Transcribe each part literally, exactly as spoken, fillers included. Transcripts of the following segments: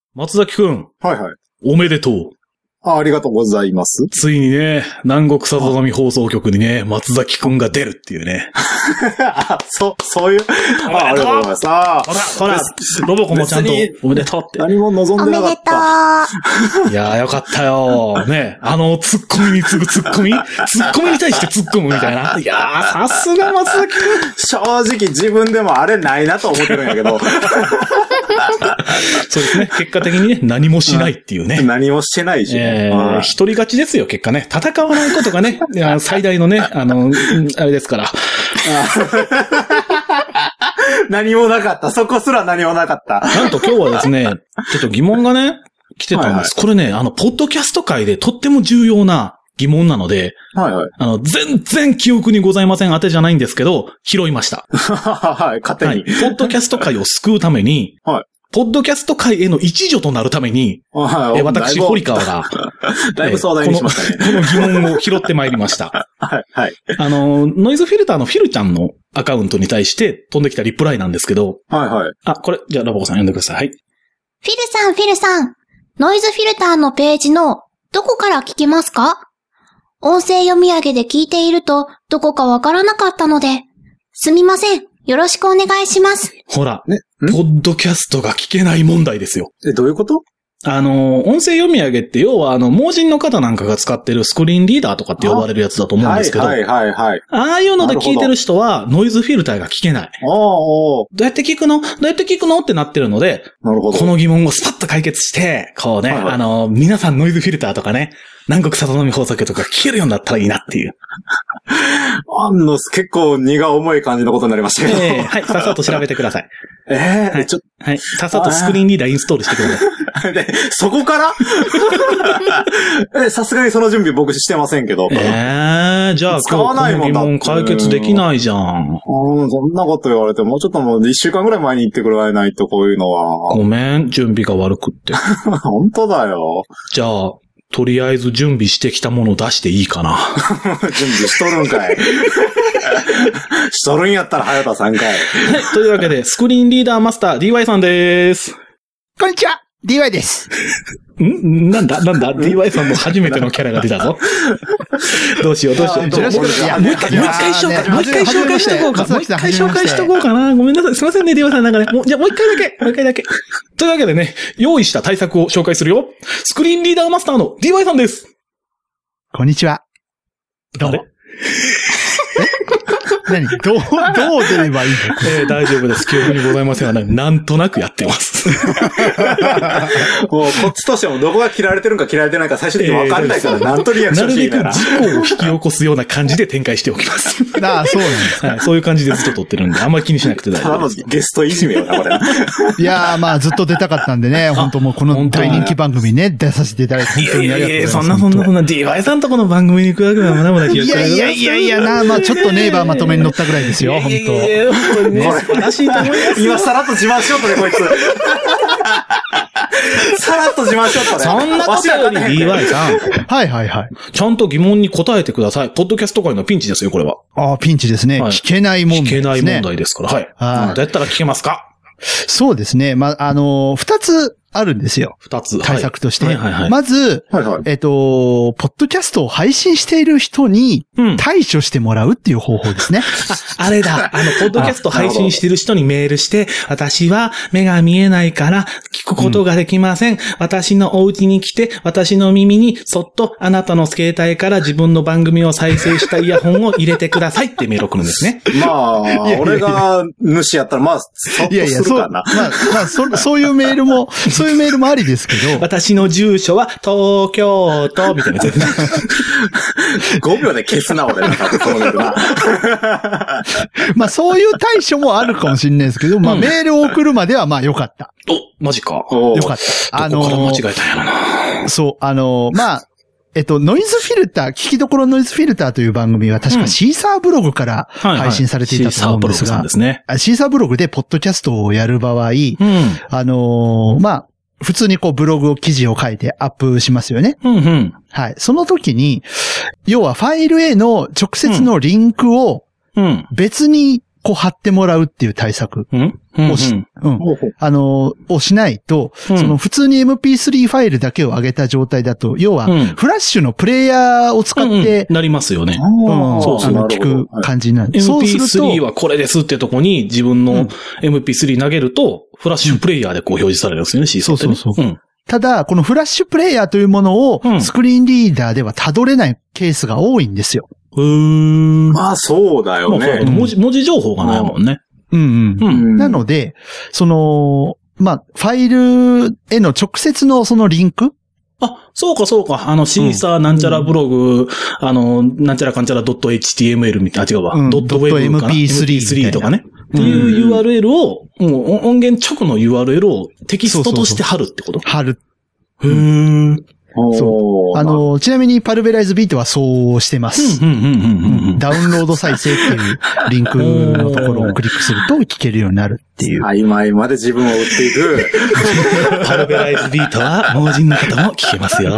松崎くん。 はいはい。 おめでとう。 あ、ありがとうございます。 ついにね、南国さざ波放送局にね、松崎くんが出るっていうね。 あ、そう、そういう。あ、ありがとうございます。あほら、ほら、ロボコもちゃんとおめでとうって。 何も望んでなかった。 おめでとう。 いやーよかったよ。ね、あの、ツッコミに次ぐツッコミツッコミに対してツッコむみたいな。いやー、さすが松崎くん。 正直自分でもあれないなと思ってるんやけど。 そうですね。結果的にね、何もしないっていうね。 何もしてないし、ね。 えー、一人勝ちですよ、結果ね。戦わないことがね、いや最大のね、あの、あれですから。 何もなかった。そこすら何もなかった。 なんと今日はですね、ちょっと疑問がね、来てたんです。はいはい、これね、あの、ポッドキャスト界でとっても重要な疑問なので、 はいはい。 あの、全然記憶にございません当てじゃないんですけど、拾いました。 はい、勝手に、 はい。ポッドキャスト界を救うために、はい。ポッドキャスト界への一助となるために、はい、え私、堀川が、 だいぶ壮大にしましたね。この、この疑問を拾ってまいりました。 はい、はい。 あの、ノイズフィルターのフィルちゃんのアカウントに対して飛んできたリプライなんですけど、 はい、はい。 あ、これ、じゃあ、ラボコさん読んでください。はい。 フィルさん、フィルさん、ノイズフィルターのページの、どこから聞けますか？音声読み上げで聞いていると、どこかわからなかったので、すみません。よろしくお願いします。 ほら、ね、ポッドキャストが聞けない問題ですよ。 え、どういうこと？ あの、音声読み上げって要はあの、盲人の方なんかが使ってるスクリーンリーダーとかって呼ばれるやつだと思うんですけど。 はいはいはいはい。 ああいうので聞いてる人は、ノイズフィルターが聞けない。 おーおー。 どうやって聞くのどうやって聞くのってなってるので、 なるほど。 この疑問をスパッと解決して、こうね、はいはい、あの、皆さんノイズフィルターとかね、南国さざ波放送局とか聞けるようになったらいいなっていう。 あんの、結構荷が重い感じのことになりましたけど。 えー、はい、さっさと調べてください。 えー、 はい、 ちょ、 はい、さっさとスクリーンリーダーインストールしてください。 で、そこからえ、さすがにその準備僕してませんけど。 えー、じゃあ今日この疑問解決できないじゃん。 うん、そんなこと言われてもうちょっともう一週間ぐらい前に言ってくれないとこういうのは。 ごめん、準備が悪くって。 本当だよ。 じゃあ、とりあえず準備してきたものを出していいかな。 準備しとるんかい。しとるんやったら早田さんかい。はい、 というわけで、スクリーンリーダーマスター ディーワイ さんでーす。 こんにちは !ディーワイ です。 んなんだなんだ ?ディーワイ さんの初めてのキャラが出たぞ。どうしようどうしよう。もう一回、もう一回紹介、もう一回紹介しとこうか。もう一回紹介しとこうかな。ごめんなさい。すいませんね、ディーワイ さんなんかね。もう、じゃあもう一回だけ、もう一回だけ。というわけでね、用意した対策を紹介するよ。スクリーンリーダーマスターの ディーワイ さんです。 こんにちは。どうも。何どう、どう出ればいいのえー、大丈夫です。記憶にございませんが、なんとなくやってます。 もう、こっちとしてもどこが切られてるんか切られてないか最終的に分かんないから、えー、なんとリアクションしていいから。なるべく事故を引き起こすような感じで展開しておきます。 ああ、そうなんですか、 はい。そういう感じでずっと撮ってるんで、あんまり気にしなくて大丈夫です。 ただのゲストいじめよな、これ。 いやー、まあ、ずっと出たかったんでね、本当もうこの大人気番組ね、出させていただいて、本当にありがとうございます。いやいや、 そんなそんなそんな、ディーワイ さんとこの番組に行くわけはまだまだ気がいやいやいやいやな、まあ、ちょっとネイバーまとめに乗ったぐらいですよ、本当。いやいや本当にね、素晴らしいと思います。 今さらっと自慢しようとね、こいつ。さらっと自慢しようとね。 そんなことより ディーワイ さん。 はいはいはい。 ちゃんと疑問に答えてください。ポッドキャスト界のピンチですよ、これは。 ああ、ピンチですね。はい、聞けない問題ですね。 聞けない問題ですから。はい。はい。どうやったら聞けますか？ そうですね。まあ、あのー、二つあるんですよ。 二つ。 対策として。 はいはいはい、 まず、 はいはい、 えっと、ポッドキャストを配信している人に対処してもらうっていう方法ですね。 うん、あ, あれだ。あの、ポッドキャスト配信している人にメールして、私は目が見えないから聞くことができません。うん、私のお家に来て、私の耳にそっとあなたの携帯から自分の番組を再生したイヤホンを入れてくださいってメールを送るんですね。 まあ、いやいやいや俺が主やったら、まあ、そっとするかな。いやいや、そう、まあ、 まあ、そ、そういうメールも、そういうメールもありですけど。 私の住所は東京都みたいなやつ。 ごびょうで消すな、俺。そうなるな。 まあそういう対処もあるかもしれないですけど、まあメールを送るまではまあ良かった。 お、マジか。 よかった。 あのー、どこから間違えたんやろな。 そう、あのー、まあ、えっと、ノイズフィルター、聞きどころノイズフィルターという番組は確かシーサーブログから配信されていたと思うんですが、 シーサーブログでポッドキャストをやる場合、うん、あのー、まあ、普通にこうブログを記事を書いてアップしますよね。 うんうん。 はい。その時に、要はファイルへの直接のリンクを別に箱貼ってもらうっていう対策をし、うん。あの、をしないと、その普通に エムピースリー ファイルだけを上げた状態だと、要は、フラッシュのプレイヤーを使って、 なりますよね。 うん。そうそう。聞く感じになる。 エムピースリー はこれですってとこに自分の エムピースリー 投げると、フラッシュプレイヤーでこう表示されるんですよね、シーサーってね。そうそうそう。 ただ、このフラッシュプレイヤーというものを、スクリーンリーダーでは辿れないケースが多いんですよ。 うーん。まあ、そうだよね。 文字、文字情報がないもんね。 うんうん。うん、なので、その、まあ、ファイルへの直接のそのリンクあ、そうかそうか。あの、シーサーなんちゃらブログ、うん、あの、なんちゃらかんちゃら .html みたいな、違うわ。うん、ドットウェブかな エムピースリー とかね。っていう ユーアールエル を、もう音源直の ユーアールエル をテキストとして貼るってこと？ 貼る。 へー。 そう。あの、ちなみにパルベライズビートはそうしてます。ダウンロード再生っていうリンクのところをクリックすると聞けるようになるっていう。 曖昧まで自分を売っていく。 パルベライズビートは盲人の方も聞けますよ。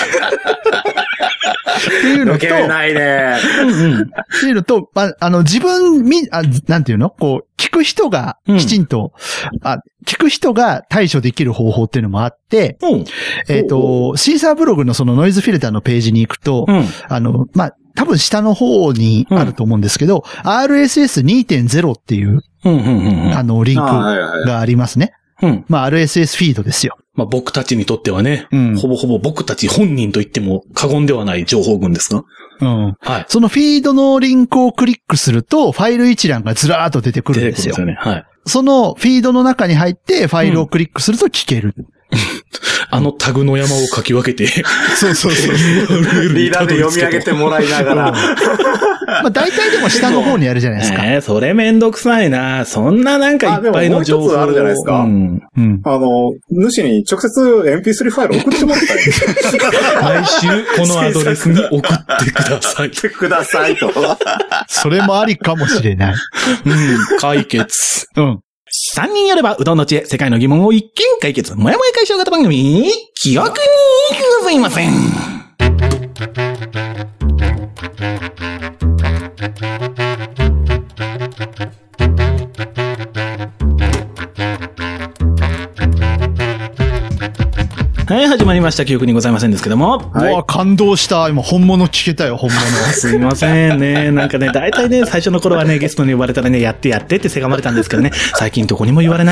っていうのと、 ないね。 うんうん。っていうのと、まあ、あの、自分、み、あ、なんていうのこう、聞く人が、きちんと、うん、あ、聞く人が対処できる方法っていうのもあって、うん、えっと、シーサーブログのそのノイズフィルターのページに行くと、うん、あの、まあ、多分下の方にあると思うんですけど、うん、アールエスエスにてんゼロ っていう、あの、リンクがありますね。うん、まあ、アールエスエス フィードですよ。 まあ、僕たちにとってはね、うん、ほぼほぼ僕たち本人と言っても過言ではない情報群ですが。 うん。はい。そのフィードのリンクをクリックすると、ファイル一覧がずらーっと出てくるんですよ。出てくるんですよね。はい。そのフィードの中に入ってファイルをクリックすると聞ける。うん、 あのタグの山を書き分けて。 そうそうそう。 リーダーで読み上げてもらいながら。 まあ大体でも下の方にあるじゃないですか。 えー、それめんどくさいな。そんななんかいっぱいの情報。 あ、でももう一つあるじゃないですか。うん。うん、あの、主に直接 エムピースリー ファイル送ってもらったらいい。来週このアドレスに送ってください。 送ってくださいと。 それもありかもしれない。 うん。解決。うん。三人やればうどんの知恵、世界の疑問を一見解決。もやもや解消型番組、記憶にございません。はい、始まりました。記憶にございませんですけども。 はい、うわ、感動した。今、本物聞けたよ、本物。 すいませんね。なんかね、大体ね、最初の頃はね、ゲストに呼ばれたらね、やってやってってせがまれたんですけどね、最近どこにも言われない。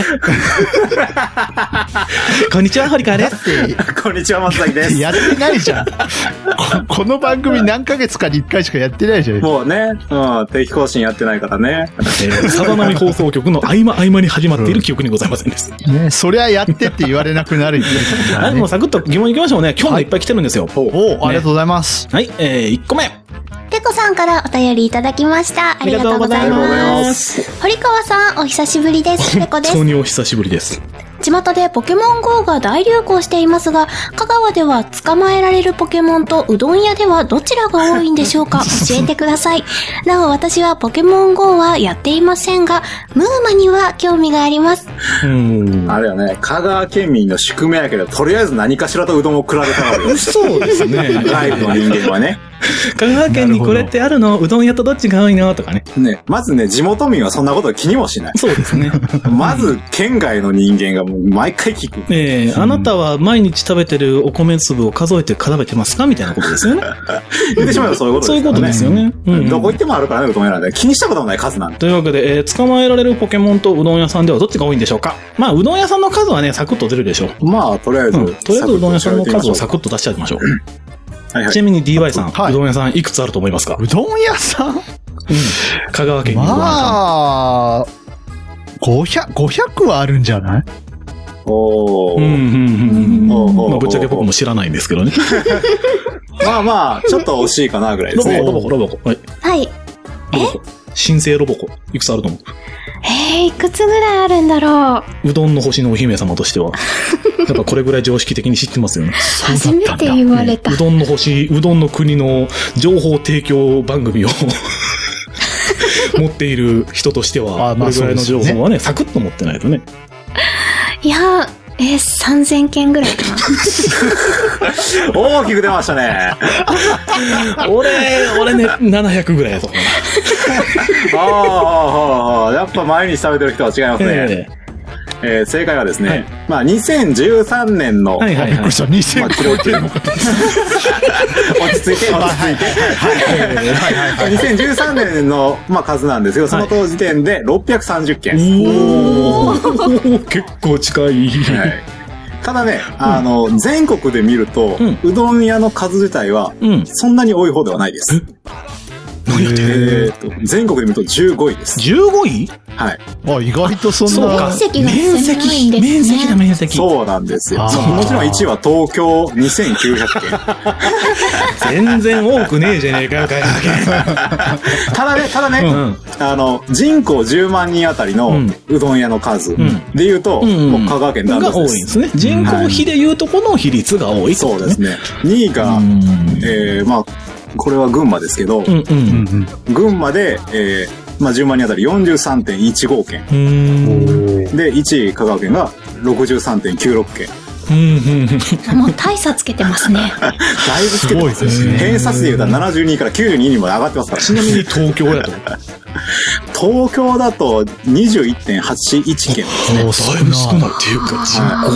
こんにちは、堀川です。 こんにちは、松崎です。 やってないじゃん。こ, この番組何ヶ月かにいっかいしかやってないじゃん。 もうね、うん、定期更新やってないからね。 えー、さざ波放送局の合間合間に始まっている記憶にございませんです。 ね、そりゃやってって言われなくなるんですからね。 もうサクッと疑問いきましょうね。今日もいっぱい来てるんですよ。 はい、おお、ありがとうございます。 はい、えー、いっこめ。 ペコさんからお便りいただきました。ありがとうございます。堀川さん、お久しぶりです。ペコです。 本当にお久しぶりです。 巷でポケモン ゴー が大流行していますが、香川では捕まえられるポケモンとうどん屋ではどちらが多いんでしょうか？教えてください。なお私はポケモン ゴー はやっていませんが、ムーマには興味があります。 うん。あれはね、香川県民の宿命やけど、とりあえず何かしらとうどんを比べたわけよ。 そうですね。 外部の人間はね。 香川県にこれってあるの？うどん屋とどっちが多いのとかね。 ね、まずね、地元民はそんなこと気にもしない。 そうですね。 まず、県外の人間がもう毎回聞く。 ええー、あなたは毎日食べてるお米粒を数えて食べてますかみたいなことですよね。 言ってしまえばそういうことですよね。 そういうことですよね。うん、 どこ行ってもあるからね、うどん屋なんで。気にしたこともない数なんで。 というわけで、えー、捕まえられるポケモンとうどん屋さんではどっちが多いんでしょうか？まあ、うどん屋さんの数はね、サクッと出るでしょう。 まあ、とりあえず。うん、 とりあえずうどん屋さんの数をサクッと出してあげましょう。はいはい、ちなみに ディーワイ さん、はい、うどん屋さんいくつあると思いますか？ うどん屋さん、うん、 香川県にうどん屋さん。 まあ、ごひゃく、ごひゃくはあるんじゃない？ おー。うん、うん、 うん。まあ、ぶっちゃけ僕も知らないんですけどね。 まあまあ、ちょっと惜しいかなぐらいですね。 ロボコ、ロボコ、ロボコ。はい。 はい。え？ 新生ロボコ、いくつあると思う？ えー、いくつぐらいあるんだろう。うどんの星のお姫様としては。やっぱこれぐらい常識的に知ってますよね。 初めて言われた。 うどんの星、うどんの国の情報提供番組を持っている人としては、これぐらいの情報はね、サクッと持ってないとね。 いや、 えー、さんぜんけんぐらいかな。 大きく出ましたね。 俺、俺ね、ななひゃくぐらいやと思うな。ああ、ああ、やっぱ毎日食べてる人は違いますね。えーえー、正解はですね、はい、まあ、にせんじゅうさんねんの、 はいはいはい、びっくりした、にせん超えてるのか。 落ち着いて、落ち着いて。にせんじゅうさんねんの、まあ、数なんですけど、その当時点でろっぴゃくさんじゅっけん。 おー結構近い。はい、 ただね、あの、うん、全国で見ると、うん、うどん屋の数自体は、そんなに多い方ではないです。えーと、全国で見るとじゅうごいです。 じゅうごい？ はい。 あ、意外とそんな。 面積が狭いんですね。 面積だ、面積。 そうなんですよ。もちろんいちいは東京にせんきゅうひゃくけん。 全然多くねえじゃねえかよ、かよ。 ただね、ただね、うん、あの、人口じゅうまんにんあたりのうどん屋の数で言うと、うん、もう香川県ダントツです。 が多いんですね。人口比で言うとこの比率が多い、ね。 そうですね。にいが、えー、まあ、これは群馬ですけど、うんうん、群馬で、えー、まあ、じゅうまんにんあたり よんじゅうさんてんいちご 件。で、いちい香川県が ろくじゅうさんてんきゅうろく 件。 もう大差つけてますね。 だいぶつけてますね。偏差値で言うとななじゅうにからきゅうじゅうににまで上がってますから。 ちなみに東京だと東京だと にじゅういってんはちいち 件ですね。 だいぶ少ないっていうか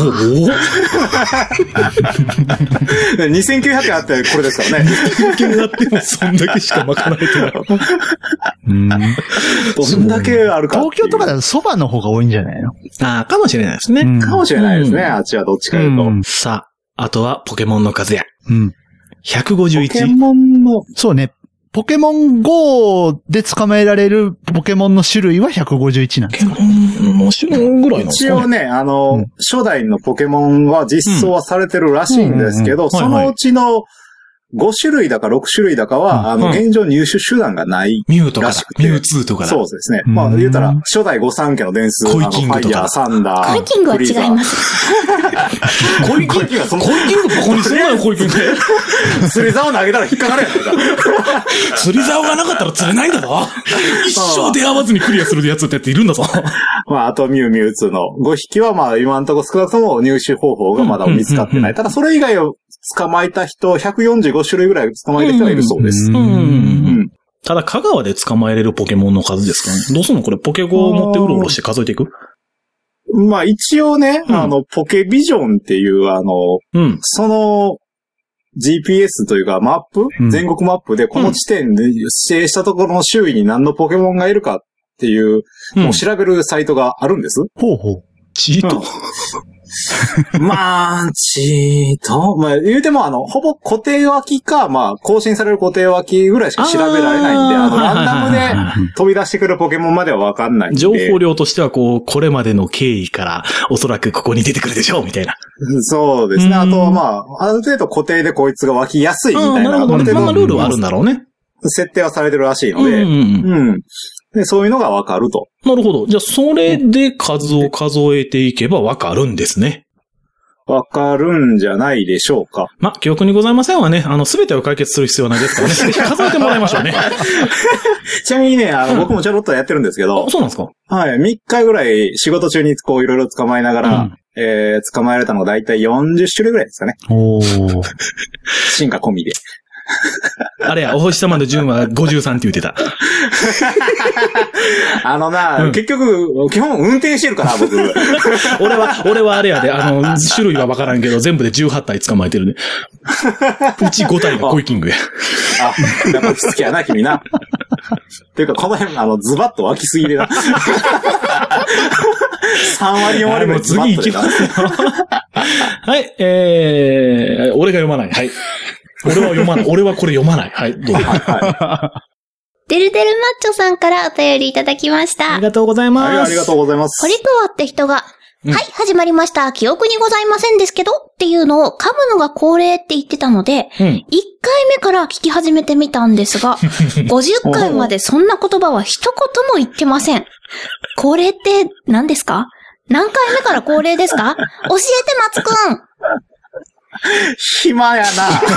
人口にせんきゅうひゃくけんあってこれですからね。にせんきゅうひゃくけんあってもそんだけしか賄えてない。うん。どんだけあるか。 東京とかだと蕎麦の方が多いんじゃないの？ ああ、かもしれないですね。 かもしれないですね。あっちはどっちかいうと。 さあ、あとはポケモンの数や。うん。ひゃくごじゅういち。 ポケモンの、 そうね。ポケモン ゴー で捕まえられるポケモンの種類はひゃくごじゅういちなんですか？ ポケモンの種類ぐらいなんですかね。 一応ね、あの、うん、初代のポケモンは実装はされてるらしいんですけど、そのうちのごしゅるいだかろくしゅるいだかは、うん、あの、現状入手手段がないミュウとか、ミュウツーとかだ。 そうですね。まあ、言うたら、初代御三家の伝数、 コイキングとか、 ファイヤー、サンダー、 コイキングは違います。 コイキングはその、コイキングここにするなよ、コイキング。 釣り竿投げたら引っかかるやんか。 釣り竿がなかったら釣れないんだぞ。一生出会わずにクリアするやつってやっているんだぞ。 まあ、あとミュウミュウツーのごひきは、まあ、今のところ少なくとも入手方法がまだ見つかってない。ただ、それ以外を捕まえた人、ひゃくよんじゅうごしゅるいぐらい捕まえた人がいるそうです。うんうんうん、 ただ、香川で捕まえれるポケモンの数ですかね。どうすんのこれ、ポケゴを持ってうろうろして数えていく？ まあ、一応ね、うん、あの、ポケビジョンっていう、あの、うん、その、ジーピーエス というか、マップ、うん、全国マップで、この地点で指定したところの周囲に何のポケモンがいるかっていうのを調べるサイトがあるんです。 ほうほう。 チート、 うん、まあ、チートまあ、言うても、あの、ほぼ固定脇か、まあ、更新される固定脇ぐらいしか調べられないんで、あ, あの、ランダムで飛び出してくるポケモンまではわかんないんで。 情報量としては、こう、これまでの経緯から、おそらくここに出てくるでしょう、みたいな。 そうですね。あとは、まあ、ある程度固定でこいつが湧きやすいみたいな。 なるほど、ね。まあ、ルールはあるんだろうね。 設定はされてるらしいので、うん、うんうん、でそういうのがわかると。 なるほど。じゃあ、それで数を数えていけばわかるんですね。 わかるんじゃないでしょうか。 まあ、記憶にございませんわね。あの、すべてを解決する必要はないですからね。ぜひ数えてもらいましょうね。 ちなみにね、あの、僕もちょろっとやってるんですけど。 あ、そうなんですか？ はい。みっかぐらい仕事中にこういろいろ捕まえながら、うん、えー、捕まえられたのがだいたいよんじゅっしゅるいぐらいですかね。おー。進化込みで。 あれや、お星様の順はごじゅうさんって言ってた。 あのな、うん、結局、基本運転してるから、僕。 俺は、俺はあれやで、あの、種類はわからんけど、全部でじゅうはちたい捕まえてるね。うちごたいがコイキングや。 あ、やっぱ好きやな、君な。っていうか、この辺、あの、ズバッと湧きすぎでな。さんわりよんわりもズバッとでな。 もう次行きますよ。はい、えー、俺が読まない。はい。俺は読まない。俺はこれ読まない。はい、どうぞ。はいはい、 デルデルマッチョさんからお便りいただきました。 ありがとうございます。 はい、ありがとうございます。 堀川って人が、うん、はい、始まりました。記憶にございませんですけどっていうのを噛むのが恒例って言ってたので、うん、いっかいめから聞き始めてみたんですが、ごじゅっかいまでそんな言葉は一言も言ってません。これって何ですか？何回目から恒例ですか？教えて、松くん。 暇やな。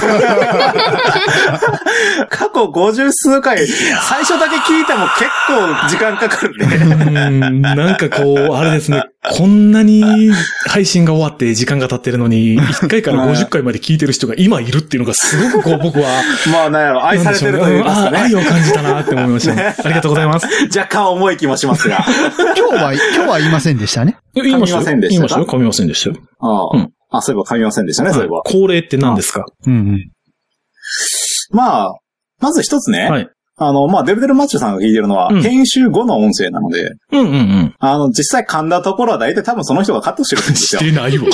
過去ごじゅうすうかい、最初だけ聞いても結構時間かかるね。 うん、なんかこう、あれですね、こんなに配信が終わって時間が経ってるのに、いっかいからごじゅっかいまで聞いてる人が今いるっていうのがすごくこう僕は。 まあなんやろ、愛されてるというかね。 愛を感じたなって思いましたね。ありがとうございます。 若干重い気もしますが。 今日は、今日は言いませんでしたね。 言いませんでした。言いましたよ。噛みませんでしたよ。 ああ、うん。あ、そういえば噛みませんでしたね、そういえば。 恒例って何ですか？ うんうん。 まあ、まず一つね。はい。あの、まあ、デルデルマッチョさんが聞いてるのは、うん、編集後の音声なので、 うんうんうん。 あの、実際噛んだところは大体多分その人がカットしてるんですよ。 してないわ。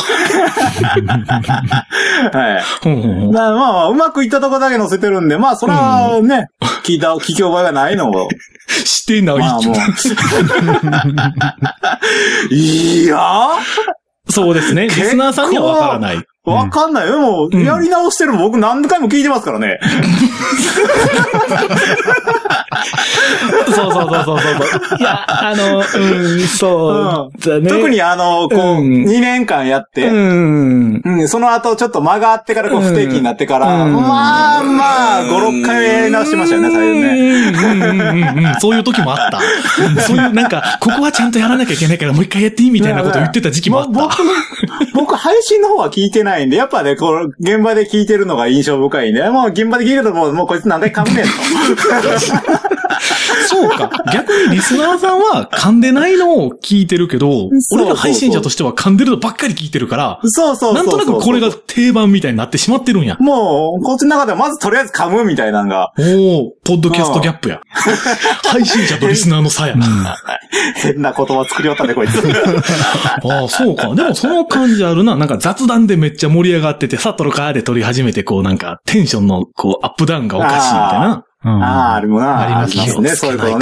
はい。ほんほんほん。だからまあ、まあ、うまくいったところだけ載せてるんで、まあ、それはね、うん、聞いた、聞き覚えがないのを。 してない。まあ、もう。いやーそうですね。リスナーさんにはわからない。 わかんないよ。もう、やり直してるの僕何回も聞いてますからね。 そうそうそうそうそう。いや、あの、うん、そうだね。 特にあの、こう、にねんかんやって、うん、その後ちょっと間があってから、こう、不定期になってから、まあまあ、ご、ろっかいやり直してましたよね、最初ね。そういう時もあった。そういう、なんか、ここはちゃんとやらなきゃいけないからもう一回やっていいみたいなこと言ってた時期もあった。 僕、僕、配信の方は聞いてないんで、やっぱね、こう、現場で聞いてるのが印象深いんで、もう現場で聞いてるともう、もうこいつ何回噛んねんと。 そうか。逆にリスナーさんは噛んでないのを聞いてるけど、俺が配信者としては噛んでるのばっかり聞いてるから、 そうそうそう。 なんとなくこれが定番みたいになってしまってるんや。 もう、こっちの中ではまずとりあえず噛むみたいなのが。 おー、ポッドキャストギャップや。配信者とリスナーの差やな。 変な言葉作りよったね、こいつ。 ああ、そうか。でもその感じあるな。なんか雑談でめっちゃ盛り上がってて、さっとのカーで撮り始めて、こうなんかテンションのこうアップダウンがおかしいみたいな。 うん、ああ、あるもな。ありますね。そういうことね。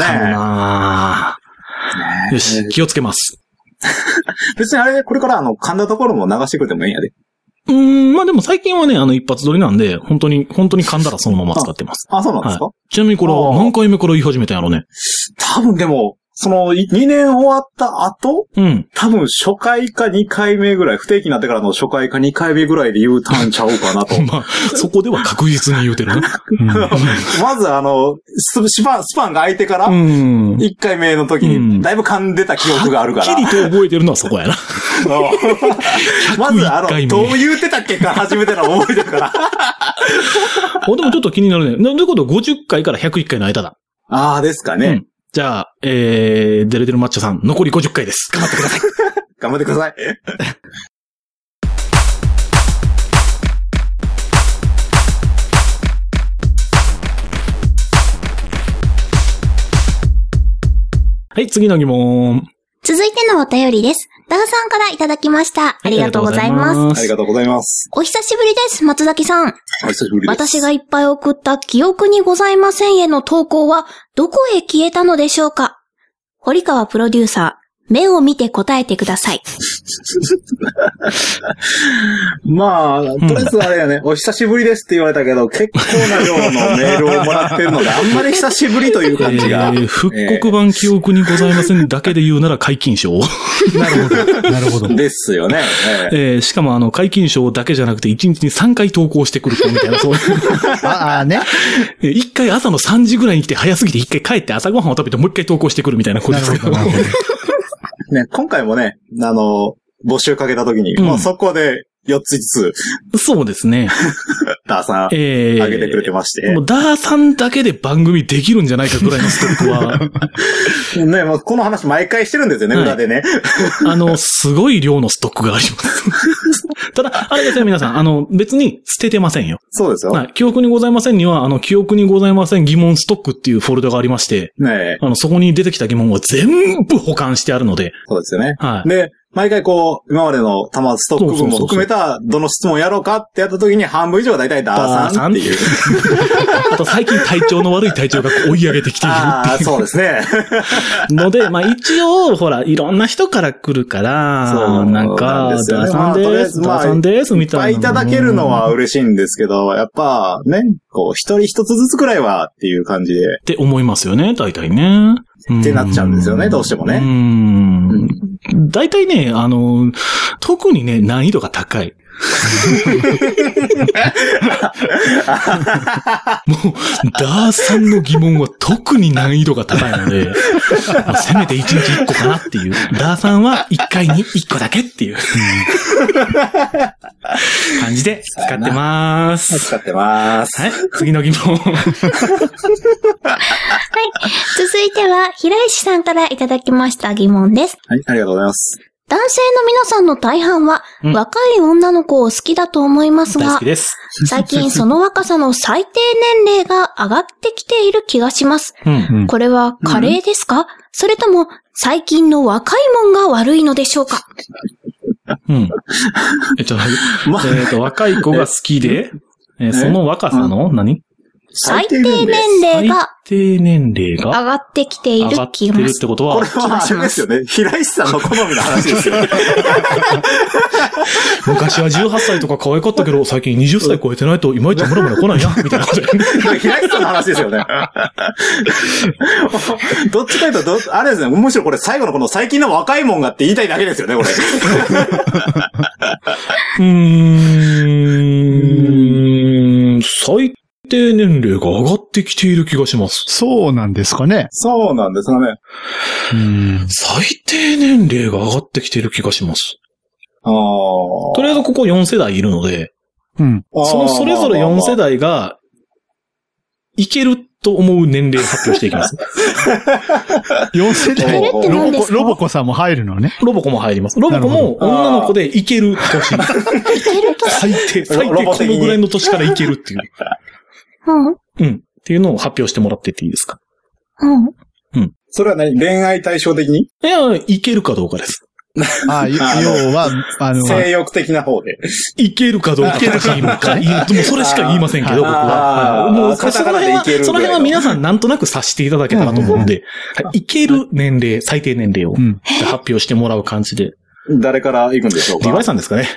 よし、気をつけます。 別にあれ、これからあの、噛んだところも流してくれてもいいんやで。 うーん、まあでも最近はね、あの一発撮りなんで、本当に、本当に噛んだらそのまま使ってます。 あ、あそうなんですか、 はい、ちなみにこれは何回目から言い始めたんやろね。 多分でも、その、にねん終わった後、うん。多分初回かにかいめぐらい、不定期になってからの初回かにかいめぐらいで言うターンちゃうかなと。 まあ、そこでは確実に言うてるね。うん、 まずあの、スパン、スパンが空いてから、いっかいめの時に、だいぶ噛んでた記憶があるから。 はっきりと覚えてるのはそこやな。 まずあの、どう言うてたっけか初めての覚えてるから。 お、でもちょっと気になるね。どういうことごじゅっかいからひゃくいっかいの間だ。 ああ、ですかね。うんじゃあ、えー、デレデルマッチョさん、残りごじゅっかいです。頑張ってください。 頑張ってください。 はい、次の疑問。 続いてのお便りです。ダーさんからいただきました。ありがとうございます。 ありがとうございます。 お久しぶりです、松崎さん。 お久しぶりです。 私がいっぱい送った記憶にございませんへの投稿は、どこへ消えたのでしょうか？堀川プロデューサー、目を見て答えてください。 まあ、とりあえずあれやね、うん、お久しぶりですって言われたけど、結構な量のメールをもらってるので、あんまり久しぶりという感じが。えー、復刻版記憶にございませんだけで言うなら解禁賞。 なるほど。なるほど。 ですよね。 えー、しかもあの、解禁賞だけじゃなくていちにちにさんかい投稿してくるみたいな、そういう。 ああね。 一回朝のさんじぐらいに来て早すぎて一回帰って朝ごはんを食べてもう一回投稿してくるみたいなことですけど。 ね、今回もね、あの、募集かけたときに、うん、もうそこでよっついつつ。 そうですね。 ダーさん、えー、あげてくれてまして。 もうダーさんだけで番組できるんじゃないかぐらいのストックは。 ね、もうこの話毎回してるんですよね、はい、裏でね。 あの、すごい量のストックがあります。ただ、あれですよ、皆さん。あの、別に捨ててませんよ。 そうですよ。 はい。記憶にございませんには、あの、記憶にございません疑問ストックっていうフォルダがありまして、ね、あの、そこに出てきた疑問を全部保管してあるので。 そうですよね。 はい。 で、毎回こう、今までの玉ストック分も含めた、どの質問やろうかってやった時に半分以上は大体ダーさんっていう。 あと最近体調の悪い体調が追い上げてきているっていう。あそうですね。 ので、まあ一応、ほら、いろんな人から来るから、そうなんか、ダーさんです、ダーさんです、みたいな。 いっぱいいただけるのは嬉しいんですけど、やっぱね、こう、一人一つずつくらいはっていう感じで。 って思いますよね、大体ね。 ってなっちゃうんですよね、どうしてもね。 うん。大体ね、あの、特にね、難易度が高い。 もう、ダーさんの疑問は特に難易度が高いので、せめていちにちいっこかなっていう。ダーさんはいっかいにいっこだけっていう感じで使ってまーす。 使ってまーす。 はい、次の疑問。はい、 続いては、平石さんからいただきました疑問です。 はい、ありがとうございます。 男性の皆さんの大半は、うん、若い女の子を好きだと思いますが、 大好きです。 最近その若さの最低年齢が上がってきている気がします。 うんうん、 これは加齢ですか、うん、それとも最近の若いもんが悪いのでしょうか？ うん。え、ちょっと、ま、えっと、若い子が好きで、え、その若さの、何？ 最低年齢が、 最低年齢が上がってきている気がします。 上がってるってことは、 これはあれですよね。平石さんの好みの話ですよね。 昔はじゅうはっさいとか可愛かったけど、最近はたち超えてないといまいちムラムラ来ないな、みたいなことで。 平石さんの話ですよね。どっちかというと、あれですね、むしろこれ最後のこの最近の若いもんがって言いたいだけですよね、これ。 うーん、最低年齢が上がってきている気がします。 そうなんですかね。 そうなんですかね。 うん、最低年齢が上がってきている気がします。 あとりあえずここよん世代いるので、 うん、 そのそれぞれよん世代がいけると思う年齢発表していきます。 よん世代ロボコ、 ロボコさんも入るのね。 ロボコも入ります。ロボコも女の子でいける年。いける年最低、最低このぐらいの年からいけるっていう。 うん。 うん。っていうのを発表してもらってっていいですか？ うん。 うん。 それは何？恋愛対象的に？ いや、いけるかどうかです。 ああ、要は、あの、 性欲的な方で。 いけるかどうか。いけるかどうか。でもそれしか言いませんけど、僕は。もう、その辺は、その辺は皆さんなんとなく察していただけたらと思うんで、いける年齢、最低年齢を発表してもらう感じで。 誰から行くんでしょうか？ ディワイさんですかね。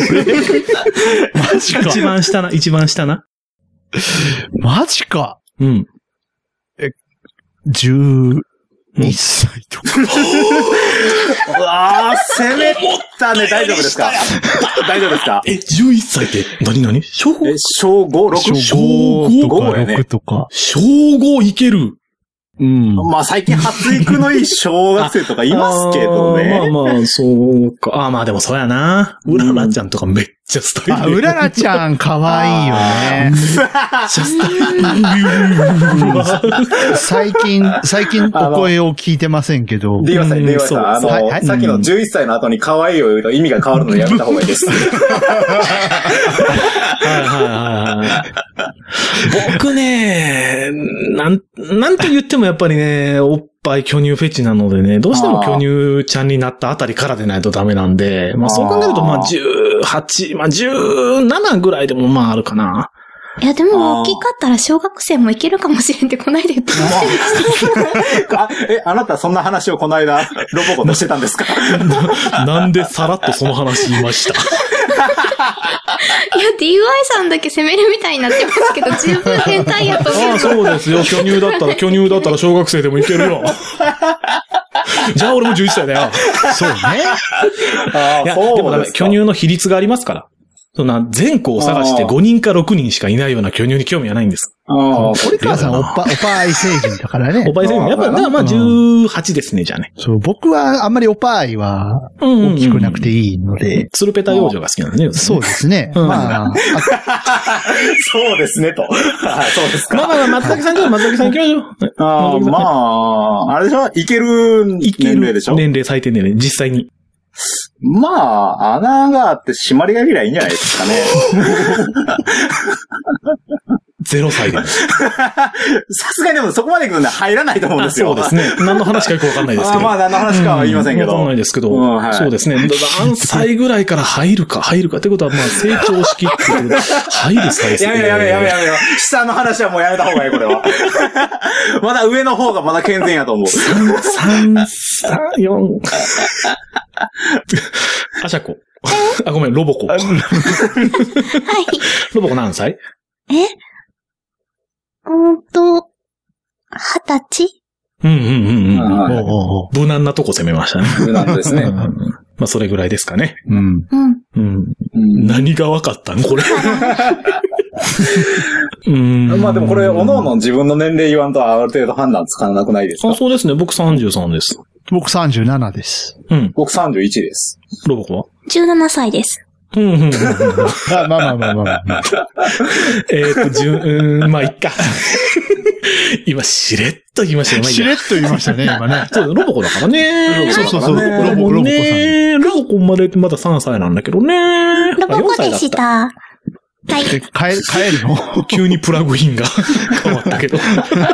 マジか。一番下な、一番下な。 マジか。 うん。 え、じゅういっさいとか。 うわー、攻めたね。大丈夫ですか？大丈夫ですか？ え、じゅういっさいって何何小ご？ え、小ご、ろく？ 小ごとかろくとか。 小ごいける。 うん。 まあ最近発育のいい小学生とかいますけどね。 まあまあ、そうか。あまあでもそうやな。うららちゃんとかめっちゃスタイル。 あ、うららちゃんかわいいよね。めっちゃスタイル。最近、最近お声を聞いてませんけど。 ディワさん、ディワさん、あの、はい、さっきのじゅういっさいの後に可愛いを言うと意味が変わるのでやめた方がいいです。 はいはいはいはい。僕ね、なん、なんと言ってもやっぱりね、おっぱい巨乳フェチなのでね、どうしても巨乳ちゃんになったあたりからでないとダメなんで、まあそう考えるとまあじゅうはち、まあじゅうななぐらいでもまああるかな。 いやでも大きかったら小学生もいけるかもしれんってこないで言ってましたあ。え、あなたそんな話をこの間ロボコとしてたんですか？ な, なんでさらっとその話言いました？ いや、ディーワイ さんだけ責めるみたいになってますけど、十分変態やと思う。 ああ、そうですよ。巨乳だったら、巨乳だったら小学生でもいけるよ。じゃあ俺もじゅういっさいだよ。そうね。あいや、でもダメ。巨乳の比率がありますから。そんな、全校を探してごにんかろくにんしかいないような巨乳に興味はないんです。 ああ、 堀川さん、おっぱ、おっぱい成人だからね。 おっぱい成人。やっぱ、だからまあじゅうはちですね、じゃあね。 そう、僕はあんまりおっぱいは大きくなくていいので。 ツルペタ幼女が好きなんですね。 そうですね。まあ。 そうですね、と。そうですか。 まあまあ、松崎さんじゃ松崎さん行きましょう。 ああ、まあ、あれでしょいける年齢でしょ年齢、最低年齢、実際に。 まあ、穴があって締まりが嫌いいいんじゃないですかね。 ゼロさいでも。さすがにでもそこまで行くので入らないと思うんですよ。 そうですね。何の話かよくわかんないですけど。 あまあ何の話かは言いませんけど。 わかんないですけど。うんはい、そうですね。何歳ぐらいから入るか、入るかってことは、まあ成長しきってことで、入るサイズ。 やめやめやめやめやめ。下の話はもうやめた方がいい、これは。まだ上の方がまだ健全やと思う。 三、三、四。あしゃこ。あ、ごめん、ロボコ。はい。ロボコ何歳？ えうんと、二十歳うんうんうんうん。無難なとこ攻めましたね。 無難ですね。 まあそれぐらいですかね。 うん。 うん。 うん。 何が分かったんこれ。 うん。まあでもこれ、おのおの自分の年齢言わんとある程度判断つかなくないですか？ あ、そうですね。僕さんじゅうさんです。 僕さんじゅうななです。 うん。僕さんじゅういちです。 ロボコはじゅうななさいです。 うんうんうん。 まあまあまあまあまあ。 えっと、じゅう、うん、まあ、いっか。今、しれっと言いましたよ、 しれっと言いましたね、今ね。 そう、ロボコだからね。 そうそうそう。ロボコ、ロボコね。ロボコ生まれてまださんさいなんだけどね。 ロボコでした。はい。 帰、帰るの急にプラグインが変わったけど。は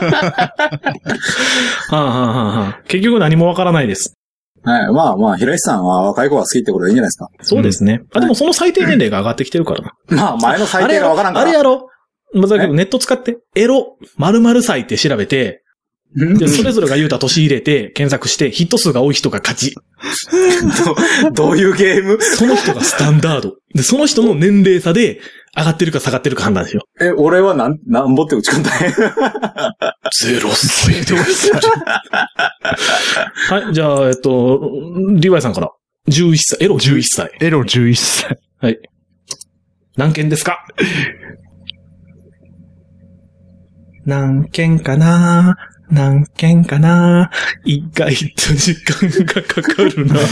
あはあはあ、結局何もわからないです。 はい。まあまあ、平石さんは若い子が好きってことでいいんじゃないですか。 そうですね。うん、あ、でもその最低年齢が上がってきてるからな。 まあ、前の最低がわからんから。 あれやろまず、ネット使って、エロ、〇〇歳って調べて、で、それぞれが言うた年入れて、検索して、ヒット数が多い人が勝ち。 ど, どういうゲーム？ その人がスタンダード。で、その人の年齢差で、上がってるか下がってるか判断しよう。え、俺はなん、なんぼって打ち込んだいゼロ歳で。はい、じゃあ、えっと、リヴァイさんから。じゅういっさい。エロじゅういっさい。 エロじゅういっさい。 はい。何件ですか？何件かな何件かな意外と時間がかかるな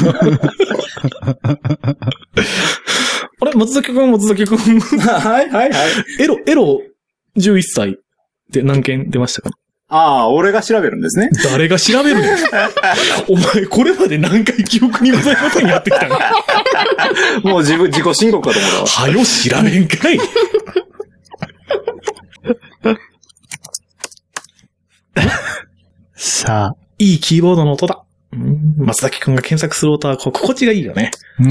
あれ松崎くん、松崎くん。 はいはいはい。 エロ、エロじゅういっさいって何件出ましたか？ ああ、俺が調べるんですね。 誰が調べるのお前、これまで何回記憶にございませんやってきたのもう自分、自己申告かと思ったわ。 はよ調べんかいさあ。 いいキーボードの音だ。うん、松崎くんが検索する音はこ心地がいいよね。 うん、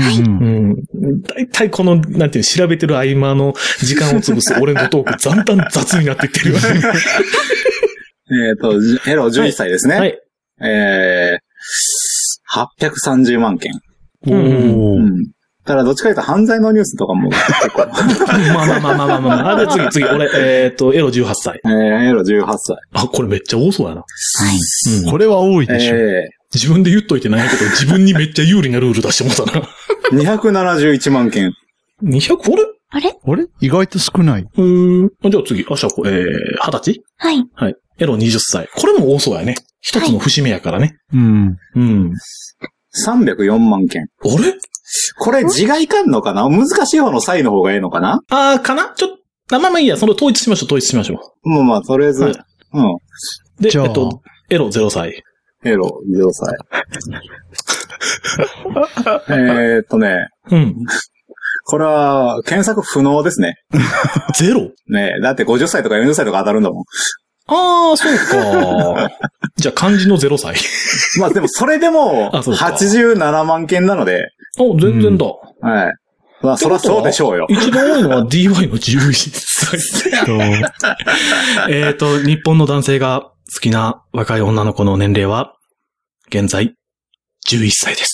うん。だいたいこの、なんていう、調べてる合間の時間を潰す俺のトーク、ざんだん雑になっていってるよね。 えっと、エロじゅういっさいですね。はい。えー、はっぴゃくさんじゅうまんけん。 おー。うん。 ただ、どっちかというと犯罪のニュースとかも結構。 まあまあまあまあまあまあ。あ、で、次、次、俺、えっ、ー、と、エロじゅうはっさい。 えー、エロじゅうはっさい。 あ、これめっちゃ多そうやな。はい。うん、これは多いでしょ。えー、 自分で言っといてないけど、自分にめっちゃ有利なルール出してもらったな。 にひゃくななじゅういちまんけん。 にひゃく? あれあれあれ意外と少ない。 うーん。じゃあ次、あ、しゃこ、えー、はたちはい。 はい。エロはたち。これも多そうやね。一つの節目やからね。 はい、うん。 うん。 さんびゃくよんまんけん。 あれこれ字がいかんのかな？難しい方の際の方がいいのかな？ あー、かなちょっと、まあまあいいや。それ統一しましょう、統一しましょう。もうまあ、とりあえず、はい、うん。 で、えっと、エロゼロさい。 エロゼロさい。えっとね。 うん。 これは、検索不能ですね。 ゼロ？ ねえ、だってごじゅっさいとかよんじゅっさいとか当たるんだもん。 ああ、そうか。じゃあ漢字のゼロさい。 まあでもそれでも、はちじゅうななまんけんなので。 お、全然だ。 うん、はい。まあそらそうでしょうよ。 一番多いのは ディーワイ のじゅういっさい。えっと、日本の男性が好きな若い女の子の年齢は、現在、じゅういっさいです。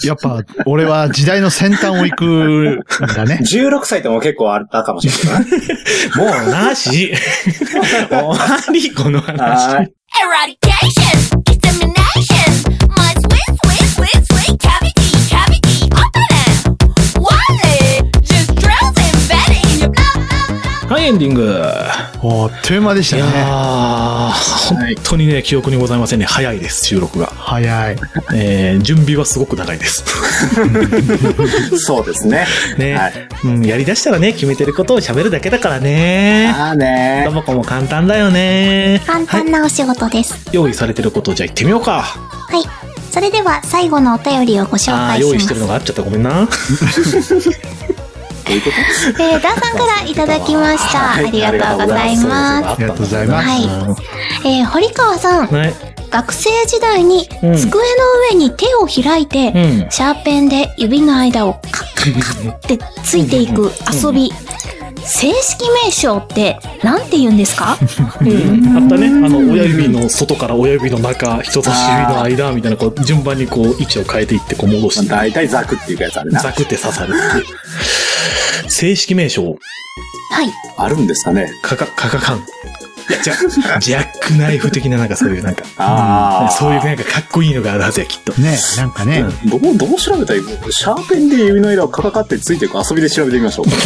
やっぱ、俺は時代の先端を行くんだね。 じゅうろくさいっても結構あったかもしれない。 もうなし。終わり、この話。はい、エンディング。 おー、あっという間でしたね。いやー、本当にね、記憶にございませんね。早いです、収録が。 早い。 えー、準備はすごく長いです。 そうですね。 ね、はい、うん、やり出したらね、決めてることを喋るだけだからね。 あーねー。 どこも簡単だよね。 簡単なお仕事です。 はい、用意されてることをじゃあ行ってみようか。 はい。それでは最後のお便りをご紹介します。あ、 用意してるのがあっちゃったごめんな。 えー、ダーさんからいただきました。はい、ありがとうございます。 ありがとうございます。 はい。えー、堀川さん。はい、学生時代に机の上に手を開いて、うん、シャーペンで指の間をカッカッってついていく遊び。正式名称って何て言うんですか？ うん、あったね。あの、親指の外から親指の中、人差し指の間みたいな、こう、順番にこう、位置を変えていって、こう戻して。 大体ザクっていうやつあるな。 ザクって刺さるっていう。正式名称。 はい。 あるんですかね？ かか、かかかん。 ジャジャックナイフ的ななんかそういうなんか、 あそういうなんかかっこいいのがあるはずや、きっと。 ね、なんかね。 どう、どう調べたらいいの？シャーペンで指の間をカカカってついていく遊びで調べてみましょう。そう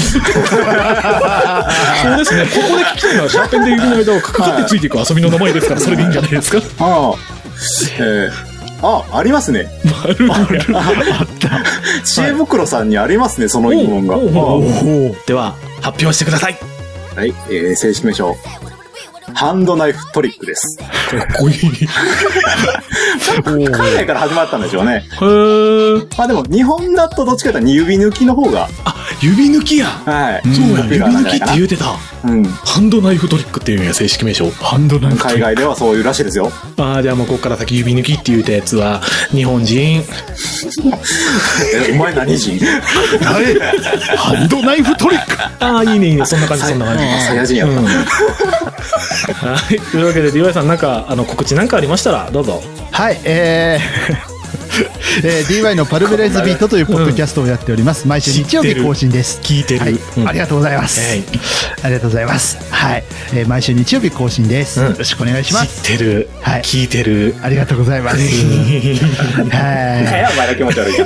ですね。ここで聞きたいのは、シャーペンで指の間をカカカってついていく遊びの名前ですから、それでいいんじゃないですか。 ああ。えーあ、ありますね。 あるんや。 あった。 知恵袋さんにありますね、その疑問が。 では、発表してください。 はい、えー、正式名称。ハンドナイフトリックです。 かっこいい。 海外から始まったんでしょうね。 へー。 まあでも、日本だとどっちかというと指抜きの方が。 あ、指抜きや。 はい。 そうや、指抜きって言うてた。 うん。 ハンドナイフトリックっていうんや、正式名称。 ハンドナイフトリック。 海外ではそういうらしいですよ。 ああ、じゃあもうここから先指抜きって言うたやつは、日本人。 え、お前何人？ ハンドナイフトリック。 ああ、いいねいいね。そんな感じ、そんな感じ。 サイヤ人やった。うんはい。というわけで、ディーワイ さん、なんか、あの、告知なんかありましたら、どうぞ。 はい、えー、えー、ディーワイ のパルベライズビートというポッドキャストをやっております。毎週日曜日更新です。 聞いてる。 はいうん、ありがとうございます、はい。ありがとうございます。はい。えー、毎週日曜日更新です、うん。よろしくお願いします。 知ってる。はい。聞いてる。 ありがとうございます。はい。 はい。お前の気持ち悪い。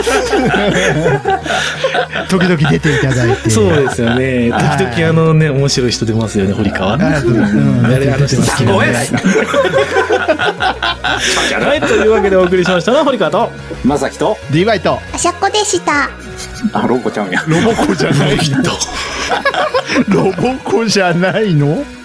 時々出ていただいて。 そうですよね。時々あのね、面白い人出ますよね、堀川。うん。あれ、あの人好きなんで。はい。というわけでお送りしましたのは堀川と、 まさきと、 ディーワイ と、 あしゃこでした。 あ、ロボコちゃんや。 ロボコじゃない人。ロボコじゃないの？